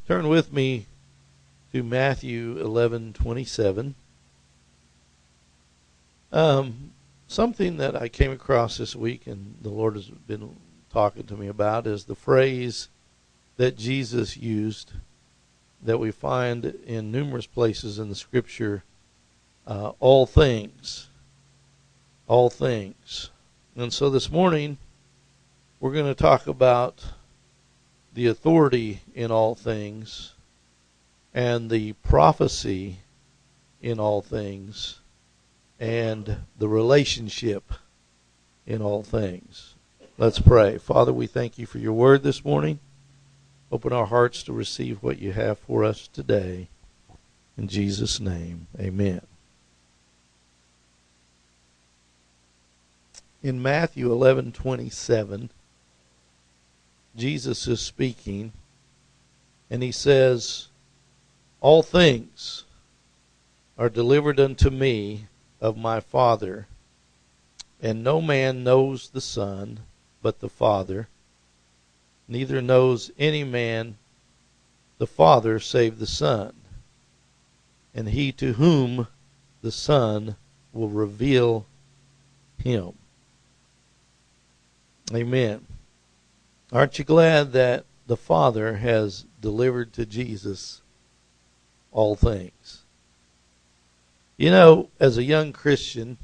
Turn with me to Matthew 11:27. Something that I came across this week and the Lord has been talking to me about is the phrase that Jesus used that we find in numerous places in the Scripture, all things. All things. And so this morning, we're going to talk about the authority in all things and the prophecy in all things and the relationship in all things. Let's pray. Father, we thank you for your word this morning. Open our hearts to receive what you have for us today. In Jesus' name, amen. In Matthew 11:27, Jesus is speaking, and he says, "All things are delivered unto me of my Father, and no man knows the Son but the Father, neither knows any man the Father save the Son, and he to whom the Son will reveal him." Amen. Aren't you glad that the Father has delivered to Jesus all things? You know, as a young Christian,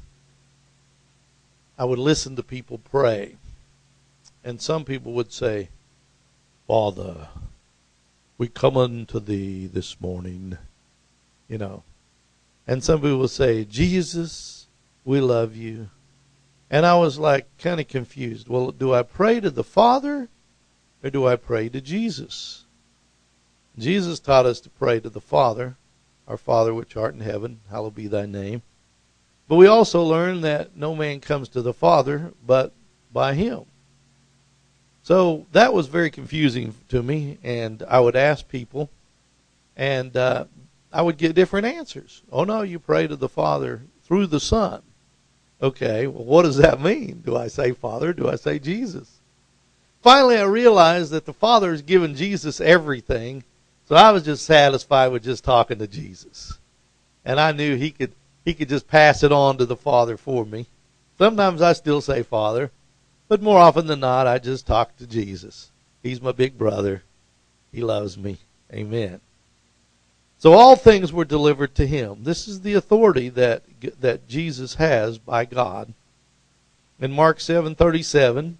I would listen to people pray. And some people would say, "Father, we come unto thee this morning," you know. And some people would say, "Jesus, we love you." And I was like kind of confused. Well, do I pray to the Father or do I pray to Jesus? Jesus taught us to pray to the Father, "Our Father which art in heaven, hallowed be thy name." But we also learn that no man comes to the Father but by him. So that was very confusing to me, and I would ask people, and I would get different answers. "Oh no, you pray to the Father through the Son." Okay, well, what does that mean? Do I say Father? Do I say Jesus? Finally, I realized that the Father has given Jesus everything, so I was just satisfied with just talking to Jesus. And I knew he could just pass it on to the Father for me. Sometimes I still say Father, but more often than not, I just talk to Jesus. He's my big brother. He loves me. Amen. So all things were delivered to him. This is the authority that Jesus has by God. In Mark 7:37,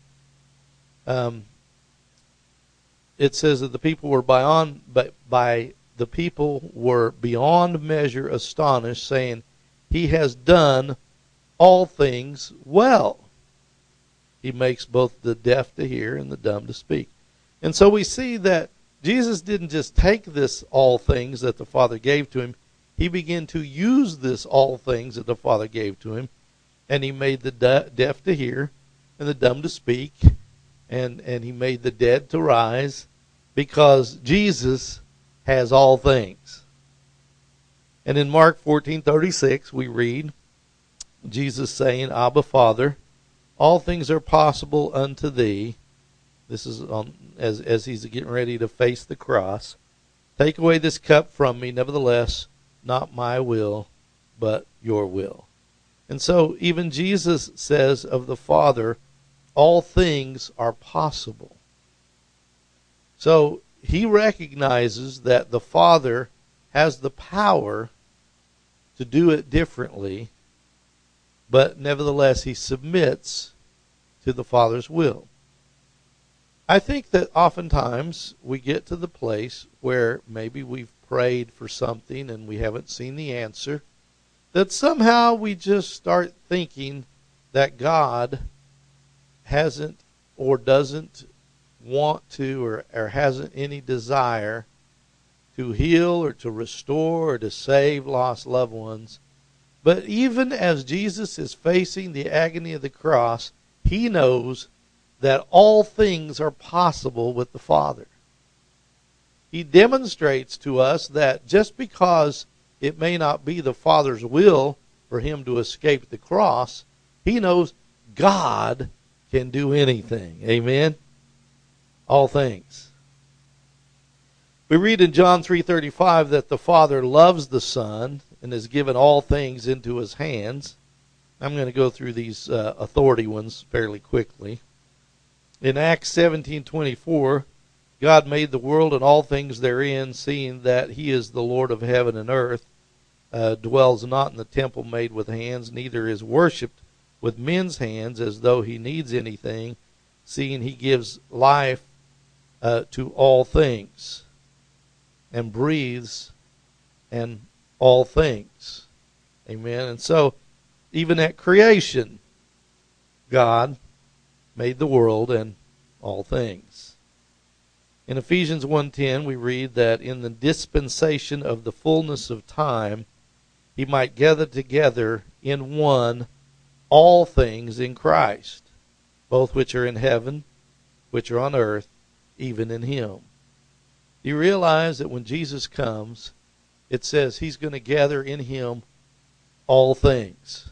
it says that the people were beyond measure astonished, saying, "He has done all things well. He makes both the deaf to hear and the dumb to speak." And so we see that Jesus didn't just take this all things that the Father gave to him. He began to use this all things that the Father gave to him, and he made the deaf to hear and the dumb to speak, and he made the dead to rise, because Jesus has all things. And in Mark 14:36 we read Jesus saying, "Abba, Father, all things are possible unto thee." This is as he's getting ready to face the cross. "Take away this cup from me, nevertheless, not my will, but your will." And so even Jesus says of the Father, all things are possible. So he recognizes that the Father has the power to do it differently, but nevertheless he submits to the Father's will. I think that oftentimes we get to the place where maybe we've prayed for something and we haven't seen the answer, that somehow we just start thinking that God hasn't or doesn't want to or hasn't any desire to heal or to restore or to save lost loved ones. But even as Jesus is facing the agony of the cross, he knows that all things are possible with the Father. He demonstrates to us that just because it may not be the Father's will for him to escape the cross, he knows God can do anything. Amen? All things. We read in John 3:35 that the Father loves the Son and has given all things into his hands. I'm going to go through these authority ones fairly quickly. In Acts 17:24, God made the world and all things therein, seeing that he is the Lord of heaven and earth, dwells not in the temple made with hands, neither is worshipped with men's hands as though he needs anything, seeing he gives life to all things and breathes and all things. Amen. And so, even at creation, God made the world and all things. In Ephesians 1:10, we read that in the dispensation of the fullness of time, he might gather together in one all things in Christ, both which are in heaven, which are on earth, even in him. Do you realize that when Jesus comes, it says he's going to gather in him all things?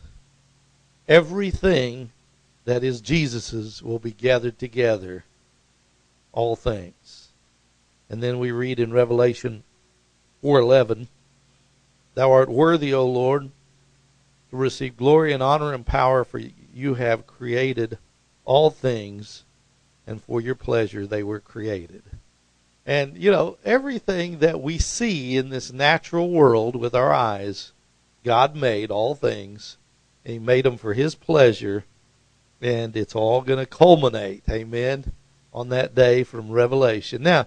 Everything that is Jesus's will be gathered together, all things. And then we read in Revelation 4:11, thou art worthy, O Lord, to receive glory and honor and power, for you have created all things, and for your pleasure they were created. And, you know, everything that we see in this natural world with our eyes, God made all things, and he made them for his pleasure, and it's all going to culminate, amen, on that day from Revelation. Now,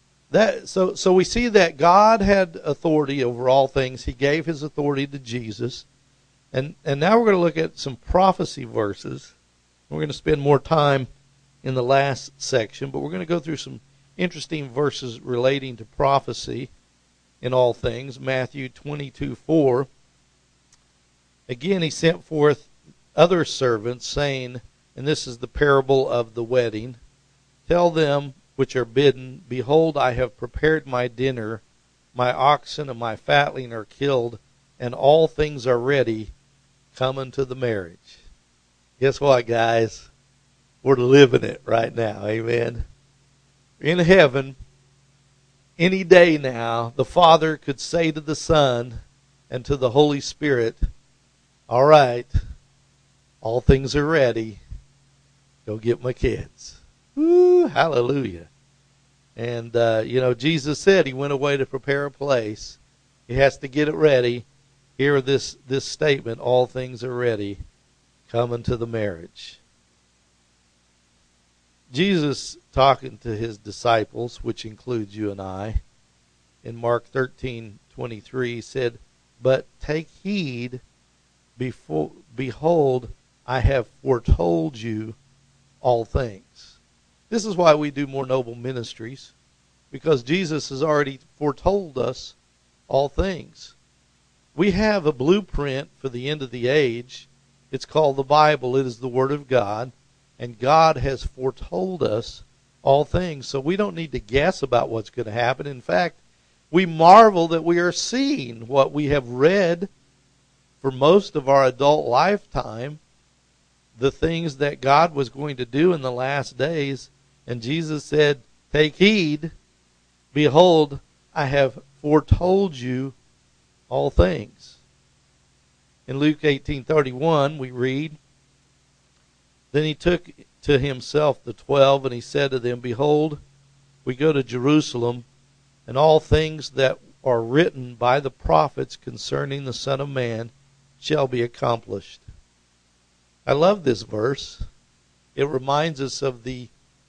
so we see that God had authority over all things. He gave his authority to Jesus. And now we're going to look at some prophecy verses. We're going to spend more time in the last section, but we're going to go through some interesting verses relating to prophecy in all things. Matthew 22:4. Again, he sent forth other servants, saying, and this is the parable of the wedding, tell them which are bidden, behold, I have prepared my dinner, my oxen and my fatling are killed, and all things are ready, come unto the marriage. Guess what, guys? We're living it right now, amen. In heaven, any day now, the Father could say to the Son and to the Holy Spirit, all right, all things are ready, go get my kids. Woo, hallelujah. And, Jesus said he went away to prepare a place. He has to get it ready. Hear this statement, all things are ready, come unto the marriage. Jesus, talking to his disciples, which includes you and I, in Mark 13:23, said, but take heed, behold, I have foretold you all things. This is why we do More Noble Ministries, because Jesus has already foretold us all things. We have a blueprint for the end of the age. It's called the Bible. It is the Word of God. And God has foretold us all things. So we don't need to guess about what's going to happen. In fact, we marvel that we are seeing what we have read for most of our adult lifetime, the things that God was going to do in the last days. And Jesus said, take heed, behold, I have foretold you all things. In Luke 18:31, we read, then he took to himself the 12, and he said to them, behold, we go to Jerusalem, and all things that are written by the prophets concerning the Son of Man shall be accomplished. I love this verse. It reminds us of the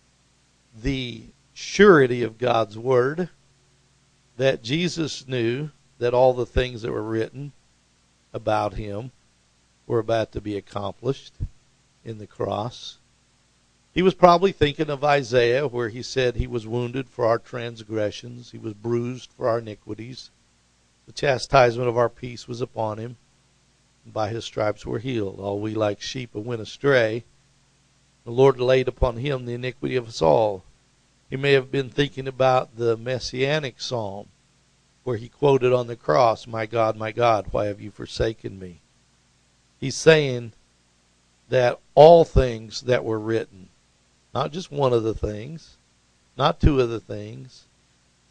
surety of God's Word, that Jesus knew that all the things that were written about him were about to be accomplished in the cross. He was probably thinking of Isaiah, where he said he was wounded for our transgressions, he was bruised for our iniquities. The chastisement of our peace was upon him, and by his stripes we're healed. All we like sheep went astray. The Lord laid upon him the iniquity of us all. He may have been thinking about the Messianic Psalm, where he quoted on the cross, my God, why have you forsaken me? He's saying that all things that were written, not just one of the things, not two of the things,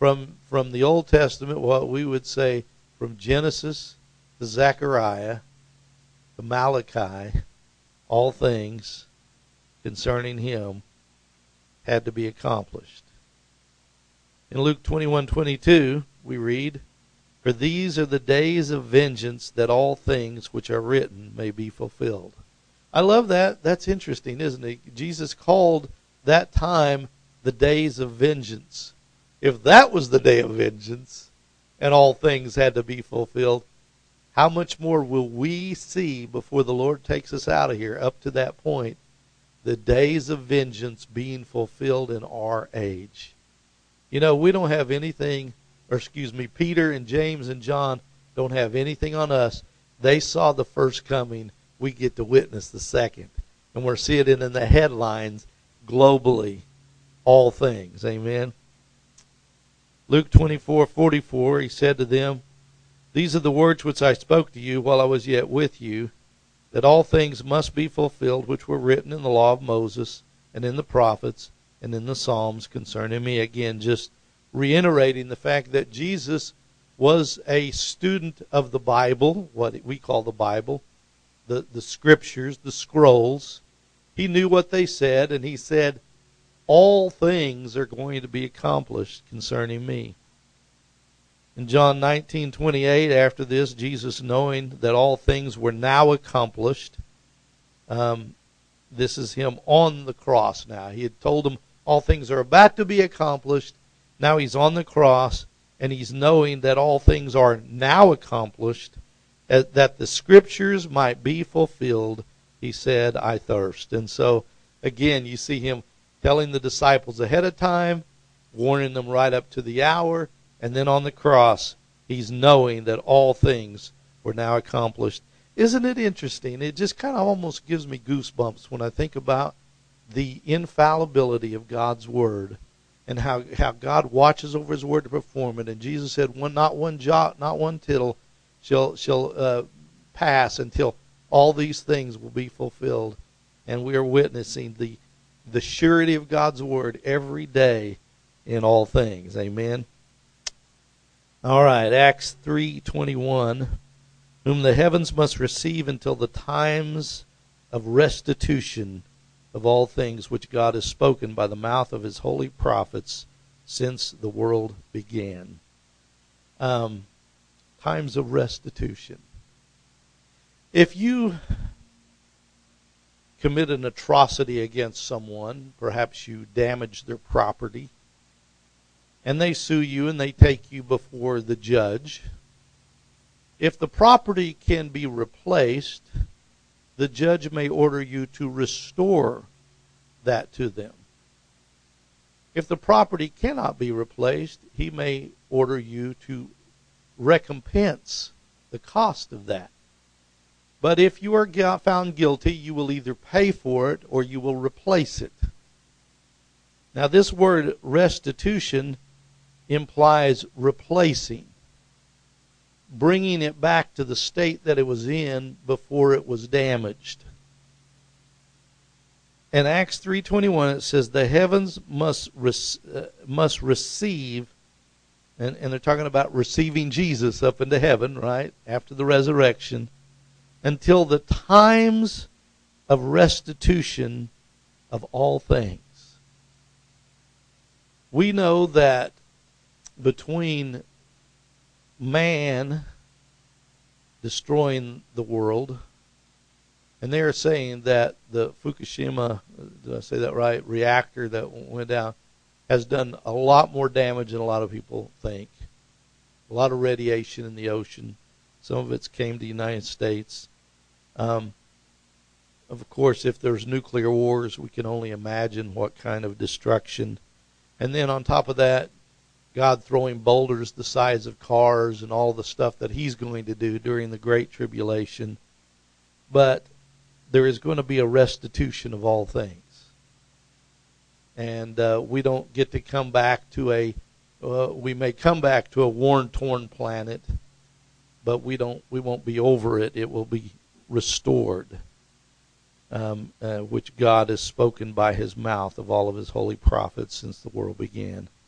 from the Old Testament, what we would say from Genesis to Zechariah to Malachi, all things concerning him had to be accomplished. In Luke 21:22, we read, "For these are the days of vengeance, that all things which are written may be fulfilled." I love that. That's interesting, isn't it? Jesus called that time the days of vengeance. If that was the day of vengeance and all things had to be fulfilled, how much more will we see before the Lord takes us out of here up to that point, the days of vengeance being fulfilled in our age? You know, we don't have anything, Peter and James and John don't have anything on us. They saw the first coming. We get to witness the second. And we're seeing it in the headlines globally, all things. Amen. Luke 24:44, he said to them, "These are the words which I spoke to you while I was yet with you, that all things must be fulfilled which were written in the law of Moses and in the prophets and in the Psalms concerning me." Again, just reiterating the fact that Jesus was a student of the Bible, what we call the Bible, the scriptures, the scrolls. He knew what they said, and he said, all things are going to be accomplished concerning me. In John 19:28, after this, Jesus, knowing that all things were now accomplished, this is him on the cross now. He had told them all things are about to be accomplished. Now he's on the cross, and he's knowing that all things are now accomplished, that the scriptures might be fulfilled. He said, "I thirst." And so, again, you see him telling the disciples ahead of time, warning them right up to the hour, and then on the cross, he's knowing that all things were now accomplished. Isn't it interesting? It just kind of almost gives me goosebumps when I think about the infallibility of God's Word and how God watches over His Word to perform it. And Jesus said, not one jot, not one tittle shall pass until all these things will be fulfilled. And we are witnessing the surety of God's Word every day in all things. Amen. All right, Acts 3:21, "Whom the heavens must receive until the times of restitution of all things which God has spoken by the mouth of His holy prophets since the world began." Times of restitution. If you commit an atrocity against someone, perhaps you damage their property, and they sue you and they take you before the judge, if the property can be replaced, the judge may order you to restore that to them. If the property cannot be replaced, he may order you to recompense the cost of that. But if you are found guilty, you will either pay for it or you will replace it. Now, this word restitution implies replacing, bringing it back to the state that it was in before it was damaged. In Acts 3:21, it says the heavens must receive, and they're talking about receiving Jesus up into heaven, right, after the resurrection, until the times of restitution of all things. We know that between man destroying the world, and they are saying that the Fukushima, did I say that right, reactor that went down, has done a lot more damage than a lot of people think. A lot of radiation in the ocean. Some of it came to the United States. Of course, if there's nuclear wars, we can only imagine what kind of destruction. And then on top of that, God throwing boulders the size of cars and all the stuff that He's going to do during the Great Tribulation. But there is going to be a restitution of all things. And we don't get to come back to we may come back to a worn, torn planet, but we won't be over it. It will be restored, which God has spoken by His mouth of all of His holy prophets since the world began.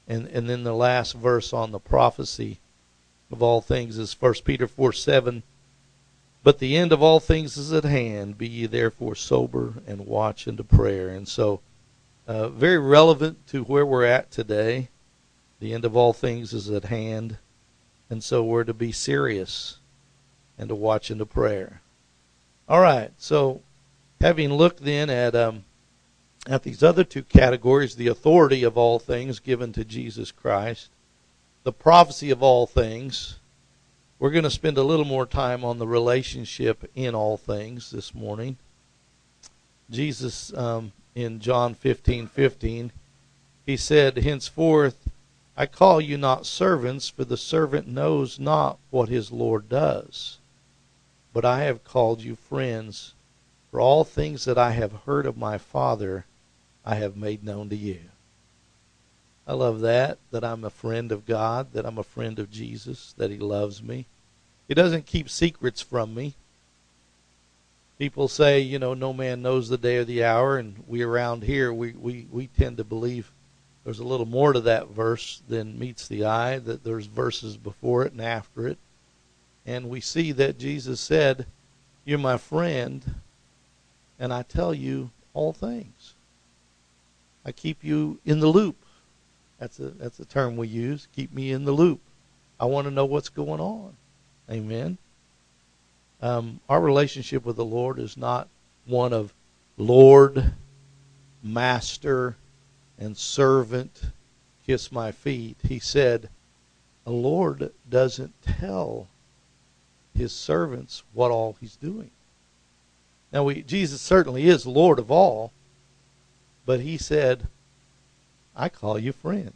And then the last verse on the prophecy of all things is 1 Peter 4:7. But the end of all things is at hand. Be ye therefore sober and watch unto prayer. And so, very relevant to where we're at today. The end of all things is at hand. And so we're to be serious and to watch unto prayer. All right, so having looked then at these other two categories, the authority of all things given to Jesus Christ, the prophecy of all things, we're going to spend a little more time on the relationship in all things this morning. Jesus, in John 15:15, he said, henceforth I call you not servants, for the servant knows not what his Lord does. But I have called you friends, for all things that I have heard of my Father I have made known to you. I love that I'm a friend of God, that I'm a friend of Jesus, that he loves me. He doesn't keep secrets from me. People say, no man knows the day or the hour, and we around here, we tend to believe there's a little more to that verse than meets the eye, that there's verses before it and after it. And we see that Jesus said, you're my friend, and I tell you all things. I keep you in the loop. That's a term we use. Keep me in the loop. I want to know what's going on. Amen. Our relationship with the Lord is not one of Lord, Master, and servant, kiss my feet. He said, the Lord doesn't tell his servants what all he's doing. Now, Jesus certainly is Lord of all, but he said, I call you friends.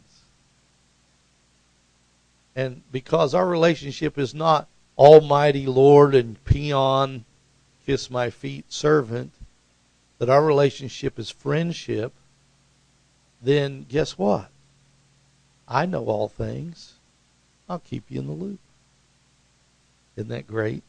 And because our relationship is not Almighty Lord and peon, kiss my feet, servant, that our relationship is friendship, then guess what? I know all things. I'll keep you in the loop. Isn't that great?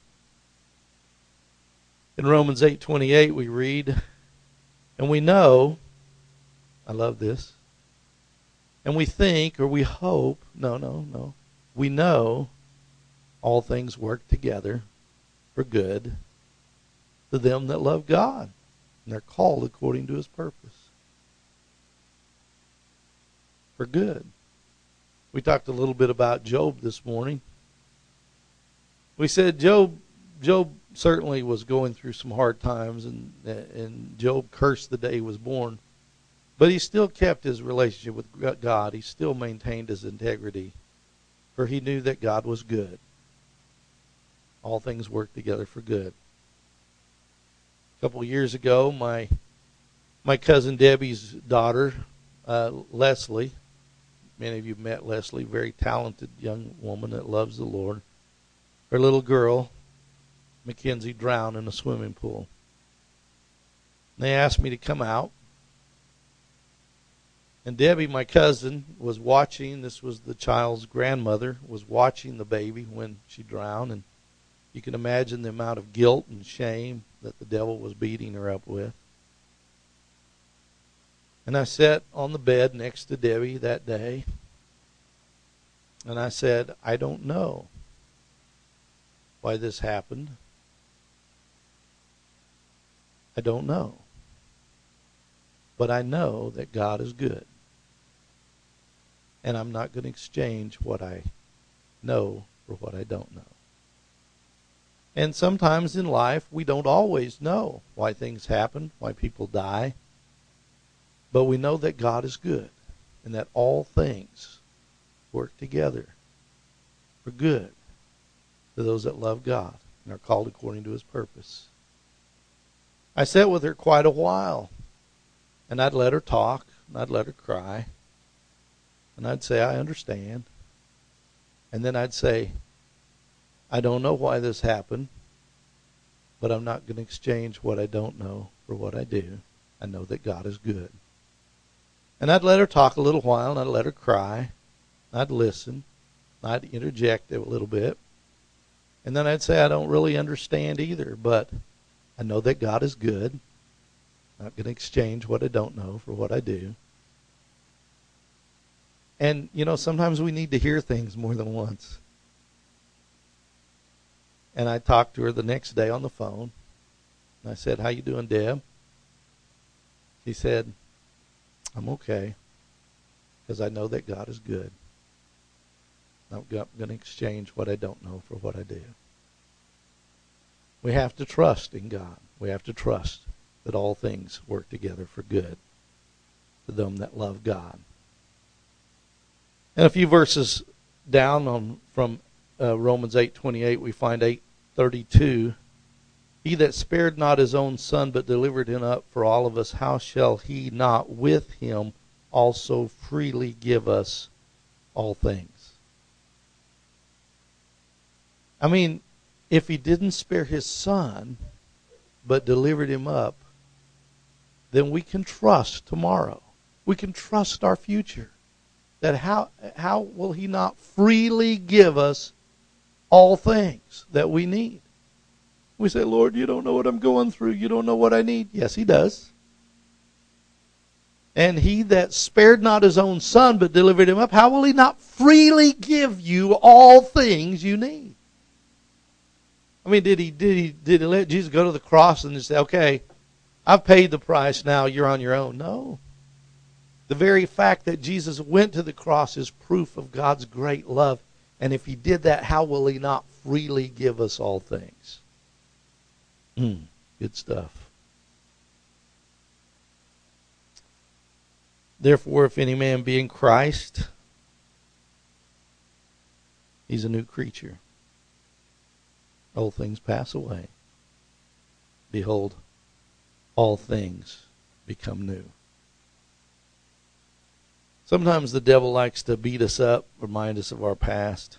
In Romans 8:28 we read, and we know, I love this, and we think or we hope, no, we know all things work together for good to them that love God, and they're called according to his purpose. For good. We talked a little bit about Job this morning. We said Job certainly was going through some hard times, and Job cursed the day he was born. But he still kept his relationship with God. He still maintained his integrity, for he knew that God was good. All things work together for good. A couple of years ago, my cousin Debbie's daughter, Leslie, many of you met Leslie, very talented young woman that loves the Lord. Her little girl, Mackenzie, drowned in a swimming pool. And they asked me to come out. And Debbie, my cousin, was watching. This was the child's grandmother, was watching the baby when she drowned. And you can imagine the amount of guilt and shame that the devil was beating her up with. And I sat on the bed next to Debbie that day. And I said, I don't know why this happened. I don't know. But I know that God is good. And I'm not going to exchange what I know for what I don't know. And sometimes in life, we don't always know why things happen, why people die. But we know that God is good and that all things work together for good to those that love God and are called according to his purpose. I sat with her quite a while, and I'd let her talk, and I'd let her cry, and I'd say, I understand. And then I'd say, I don't know why this happened, but I'm not going to exchange what I don't know for what I do. I know that God is good. And I'd let her talk a little while, and I'd let her cry. I'd listen. I'd interject a little bit. And then I'd say, I don't really understand either, but I know that God is good. I'm not going to exchange what I don't know for what I do. And, sometimes we need to hear things more than once. And I talked to her the next day on the phone. And I said, "How you doing, Deb?" She said, "I'm okay, because I know that God is good. I'm going to exchange what I don't know for what I do." We have to trust in God. We have to trust that all things work together for good to them that love God. And a few verses down from Romans 8:28, we find 8:32. "He that spared not his own son, but delivered him up for all of us, how shall he not with him also freely give us all things?" I mean, if he didn't spare his son, but delivered him up, then we can trust tomorrow. We can trust our future. That how will he not freely give us all things that we need? We say, "Lord, you don't know what I'm going through. You don't know what I need." Yes, he does. "And he that spared not his own son, but delivered him up, how will he not freely give you all things you need?" I mean, did he let Jesus go to the cross and just say, "Okay, I've paid the price, now you're on your own"? No. The very fact that Jesus went to the cross is proof of God's great love. And if he did that, how will he not freely give us all things? Good stuff. "Therefore, if any man be in Christ, he's a new creature. Old things pass away. Behold, all things become new." Sometimes the devil likes to beat us up, remind us of our past.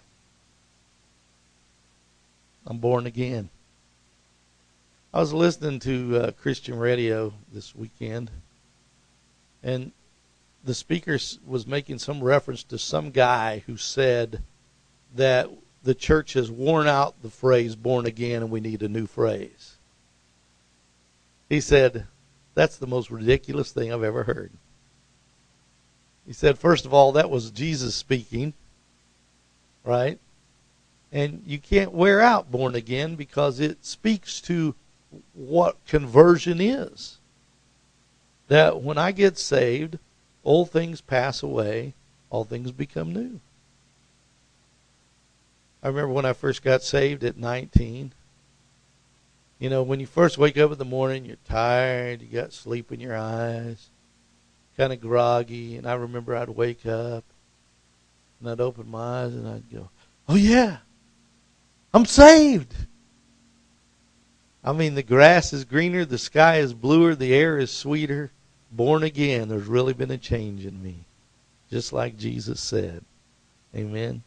I'm born again. I was listening to Christian radio this weekend, and the speaker was making some reference to some guy who said that the church has worn out the phrase "born again" and we need a new phrase. He said, "That's the most ridiculous thing I've ever heard." He said, first of all, that was Jesus speaking, right? And you can't wear out "born again" because it speaks to what conversion is. That when I get saved, old things pass away, all things become new. I remember when I first got saved at 19. When you first wake up in the morning, you're tired, you got sleep in your eyes, kind of groggy. And I remember I'd wake up and I'd open my eyes and I'd go, "Oh yeah, I'm saved." I mean, the grass is greener, the sky is bluer, the air is sweeter. Born again, there's really been a change in me. Just like Jesus said. Amen.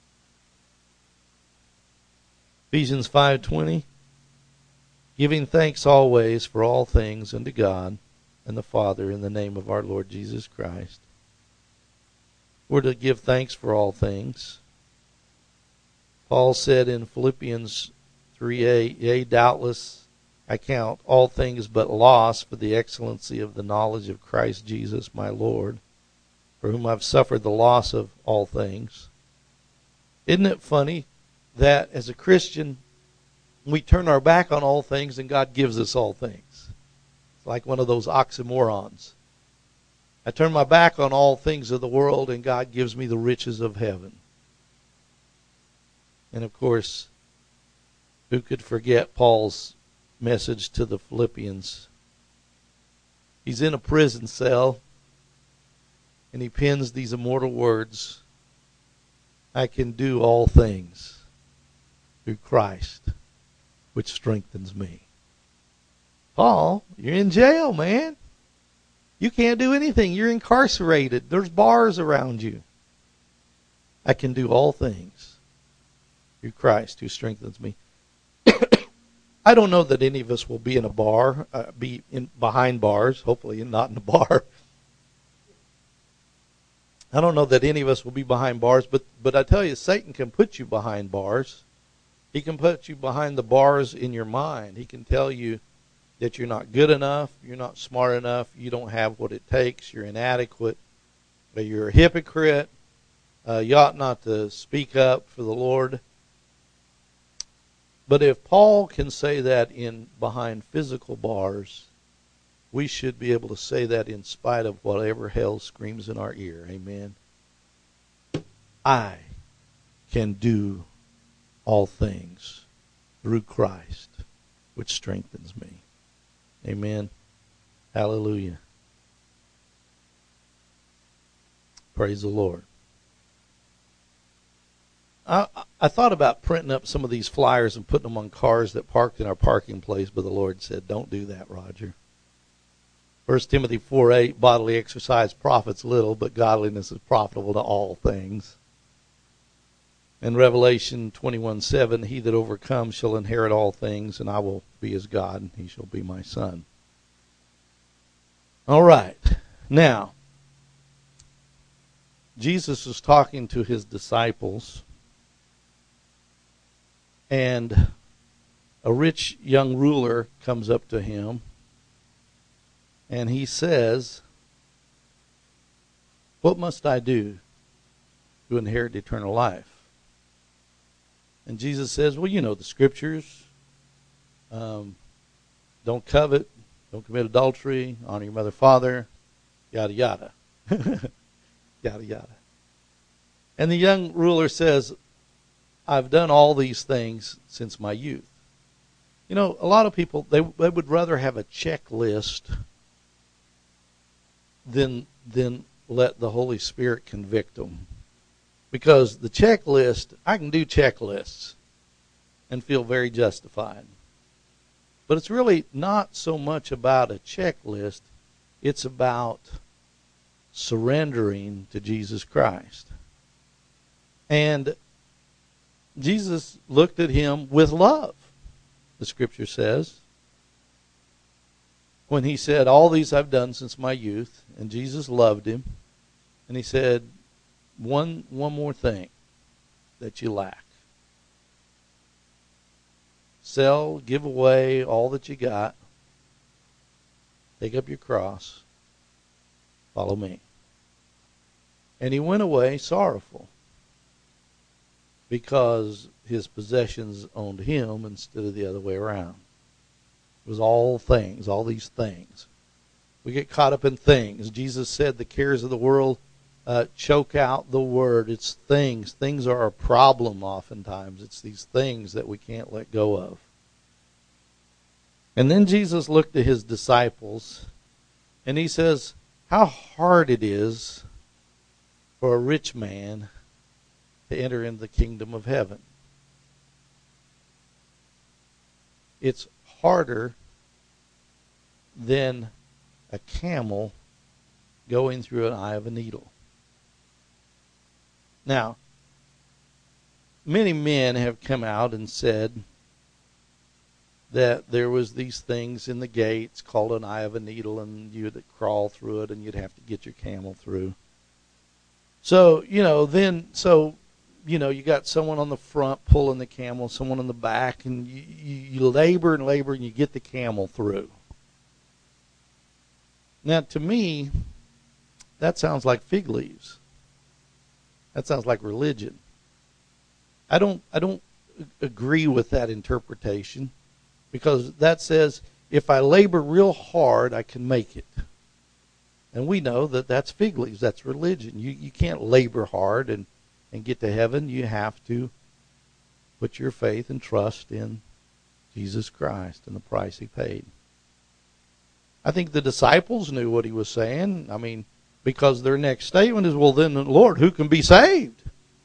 Ephesians 5:20. "Giving thanks always for all things unto God and the Father in the name of our Lord Jesus Christ." We're to give thanks for all things. Paul said in Philippians 3:8, "Yea, doubtless I count all things but loss for the excellency of the knowledge of Christ Jesus my Lord, for whom I've suffered the loss of all things." Isn't it funny that as a Christian, we turn our back on all things and God gives us all things? It's like one of those oxymorons. I turn my back on all things of the world and God gives me the riches of heaven. And of course, who could forget Paul's message to the Philippians? He's in a prison cell and he pens these immortal words, "I can do all things through Christ, which strengthens me." Paul, you're in jail, man. You can't do anything. You're incarcerated. There's bars around you. "I can do all things through Christ who strengthens me." I don't know that any of us will be in a bar, behind bars, hopefully not in a bar. I don't know that any of us will be behind bars, but I tell you, Satan can put you behind bars. He can put you behind the bars in your mind. He can tell you that you're not good enough, you're not smart enough, you don't have what it takes, you're inadequate, that you're a hypocrite, You ought not to speak up for the Lord. But if Paul can say that in behind physical bars, we should be able to say that in spite of whatever hell screams in our ear. Amen. I can do all things through Christ, which strengthens me. Amen. Hallelujah. Praise the Lord. I thought about printing up some of these flyers and putting them on cars that parked in our parking place, but the Lord said, don't do that, Roger. 1 Timothy 4:8, bodily exercise profits little, but godliness is profitable to all things. And Revelation 21:7, he that overcomes shall inherit all things, and I will be his God, and he shall be my son. All right. Now, Jesus is talking to his disciples, and a rich young ruler comes up to him, and he says, what must I do to inherit eternal life? And Jesus says, well, you know the scriptures. Don't covet, don't commit adultery, honor your mother and father, yada, yada. Yada, yada. And the young ruler says, I've done all these things since my youth. You know, a lot of people, they would rather have a checklist than let the Holy Spirit convict them. Because the checklist, I can do checklists and feel very justified. But it's really not so much about a checklist. It's about surrendering to Jesus Christ. And Jesus looked at him with love, the scripture says. When he said, all these I've done since my youth, and Jesus loved him, and he said, one more thing that you lack. Sell, give away all that you got, take up your cross, follow me. And he went away sorrowful, because his possessions owned him instead of the other way around. It was all things, all these things. We get caught up in things. Jesus said the cares of the world choke out the word. It's things. Things are a problem oftentimes. It's these things that we can't let go of. And then Jesus looked at his disciples, and he says, how hard it is for a rich man to enter into the kingdom of heaven. It's harder than a camel going through an eye of a needle. Now, many men have come out and said that there was these things in the gates called an eye of a needle, and you'd crawl through it, and you'd have to get your camel through. So, you got someone on the front pulling the camel, someone on the back, and you labor and labor, and you get the camel through. Now, to me, that sounds like fig leaves. That sounds like religion. I don't agree with that interpretation, because that says if I labor real hard, I can make it. And we know that that's fig leaves. That's religion. You can't labor hard and get to heaven. You have to put your faith and trust in Jesus Christ and the price he paid. I think the disciples knew what he was saying. I mean, because their next statement is, well, then, Lord, who can be saved?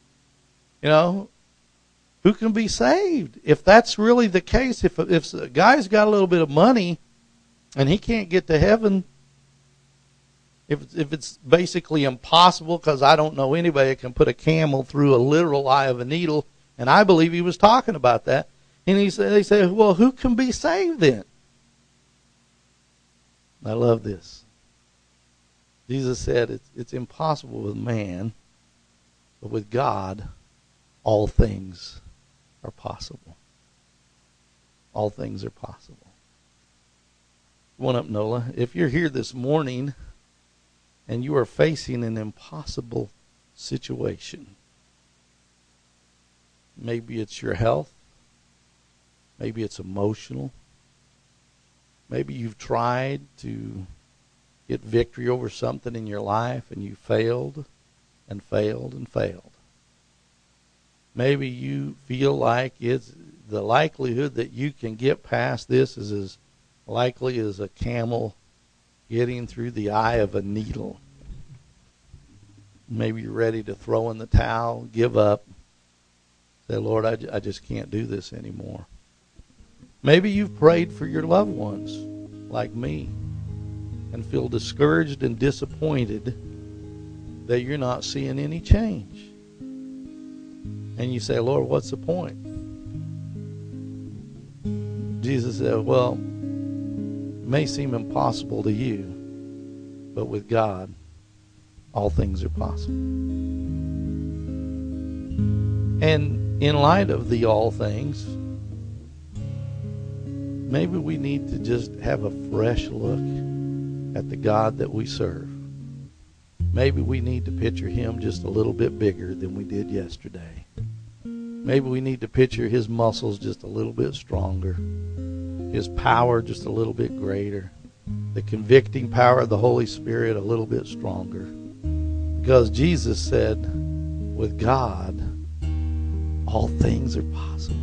Who can be saved? If that's really the case, if a guy's got a little bit of money and he can't get to heaven, if it's basically impossible, because I don't know anybody that can put a camel through a literal eye of a needle, and I believe he was talking about that. And they say, well, who can be saved then? I love this. Jesus said it's impossible with man, but with God, all things are possible. All things are possible. Come on up, Nola. If you're here this morning and you are facing an impossible situation. Maybe it's your health. Maybe it's emotional. Maybe you've tried to get victory over something in your life and you failed and failed and failed. Maybe you feel like it's the likelihood that you can get past this is as likely as a camel getting through the eye of a needle. Maybe you're ready to throw in the towel, give up, say, Lord, I just can't do this anymore. Maybe you've prayed for your loved ones, like me, and feel discouraged and disappointed that you're not seeing any change. And you say, Lord, what's the point? Jesus said, well, it may seem impossible to you, but with God, all things are possible. And in light of the all things, maybe we need to just have a fresh look at the God that we serve. Maybe we need to picture him just a little bit bigger than we did yesterday. Maybe we need to picture his muscles just a little bit stronger, his power just a little bit greater, the convicting power of the Holy Spirit a little bit stronger. Because Jesus said, with God, all things are possible.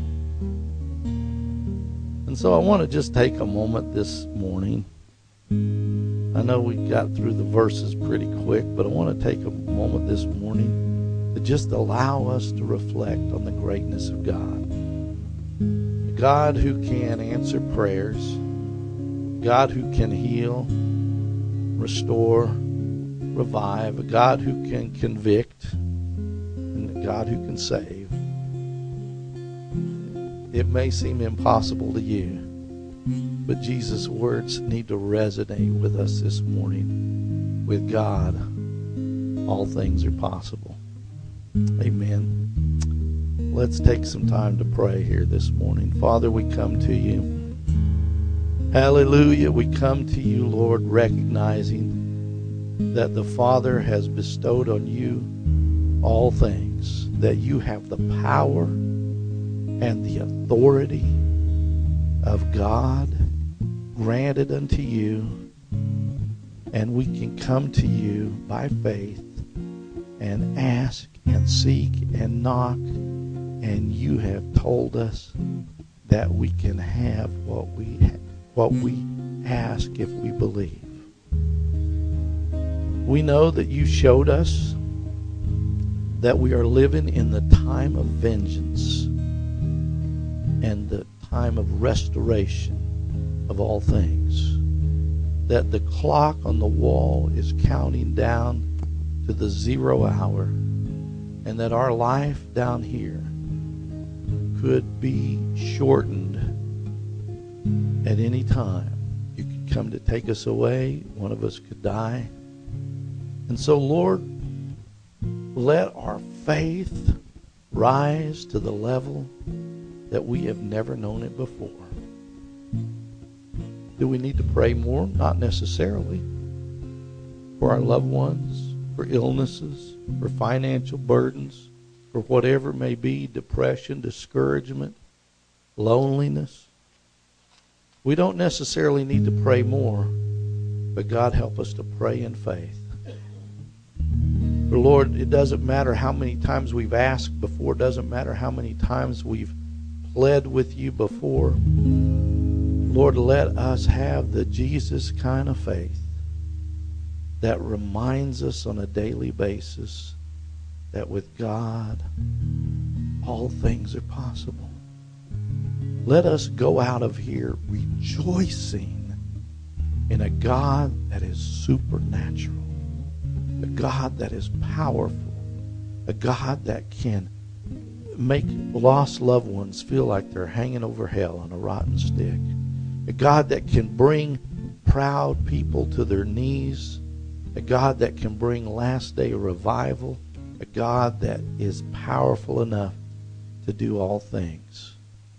And so I want to just take a moment this morning. I know we got through the verses pretty quick, but I want to take a moment this morning to just allow us to reflect on the greatness of God. The God who can answer prayers, God who can heal, restore, revive, a God who can convict, and a God who can save. It may seem impossible to you, but Jesus' words need to resonate with us this morning. With God, all things are possible. Amen. Let's take some time to pray here this morning. Father, we come to you. Hallelujah. We come to you, Lord, recognizing that the Father has bestowed on you all things, that you have the power and the authority of God granted unto you, and we can come to you by faith and ask and seek and knock, and you have told us that we can have what we ask if we believe. We know that you showed us that we are living in the time of vengeance and the time of restoration of all things. That the clock on the wall is counting down to the 0 hour, and that our life down here could be shortened at any time. You could come to take us away. One of us could die. And so, Lord, let our faith rise to the level that we have never known it before. Do we need to pray more? Not necessarily. For our loved ones, for illnesses, for financial burdens, for whatever it may be, depression, discouragement, loneliness. We don't necessarily need to pray more, but God help us to pray in faith. For Lord, it doesn't matter how many times we've asked before, it doesn't matter how many times we've pled with you before. Lord, let us have the Jesus kind of faith that reminds us on a daily basis that with God, all things are possible. Let us go out of here rejoicing in a God that is supernatural, a God that is powerful, a God that can make lost loved ones feel like they're hanging over hell on a rotten stick, a God that can bring proud people to their knees, a God that can bring last day revival, a God that is powerful enough to do all things.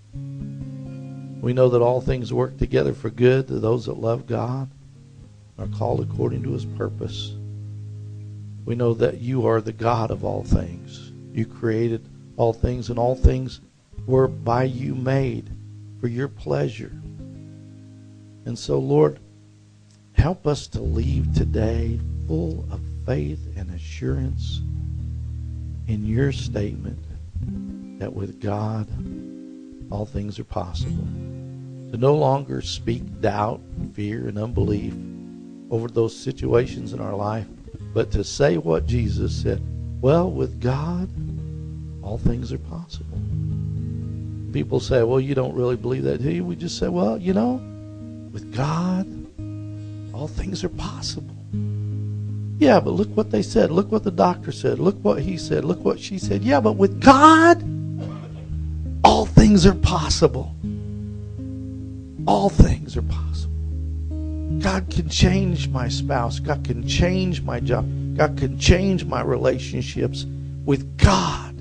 We know that all things work together for good to those that love God, are called according to his purpose. We know that you are the God of all things. You created all things, and all things were by you made for your pleasure. And so, Lord, help us to leave today full of faith and assurance in your statement that with God, all things are possible. To no longer speak doubt, fear, and unbelief over those situations in our life, but to say what Jesus said, well, with God, all things are possible. People say, well, you don't really believe that, do you? We just say, well, with God, all things are possible. Yeah, but look what they said. Look what the doctor said. Look what he said. Look what she said. Yeah, but with God, all things are possible. All things are possible. God can change my spouse. God can change my job. God can change my relationships. With God,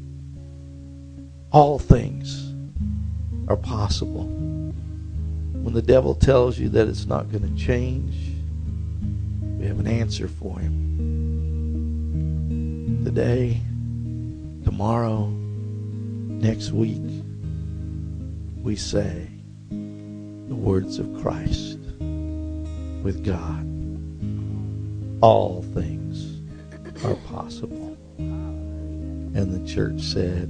all things are possible. When the devil tells you that it's not going to change, we have an answer for him. Today, tomorrow, next week, we say the words of Christ. With God, all things are possible. And the church said,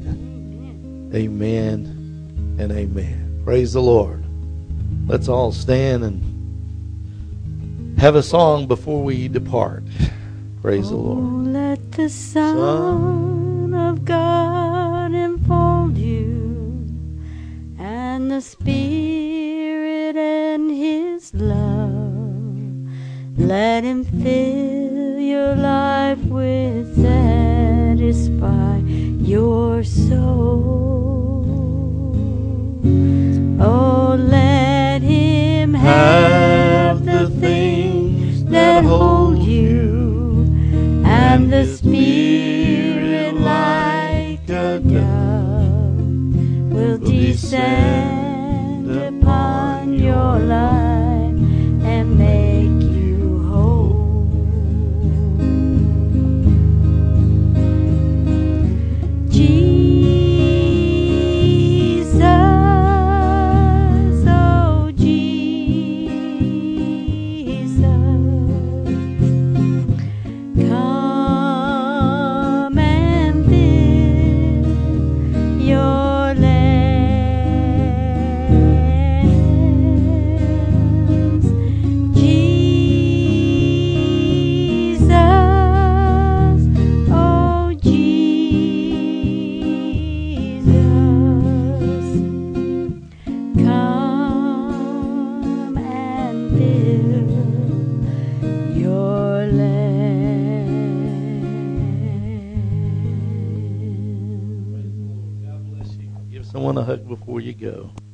amen and amen. Praise the Lord. Let's all stand and have a song before we depart. Praise the Lord. Let the Son of God enfold you, and the Spirit and His love. Let Him fill your life with, satisfy your soul. Oh, let Him have the things that hold you, and the Spirit like a dove will descend upon your life and make you whole. Jesus, oh Jesus, come and fill your lands. Jesus, oh Jesus, come and fill your land. God bless you. Give someone a hug before you go.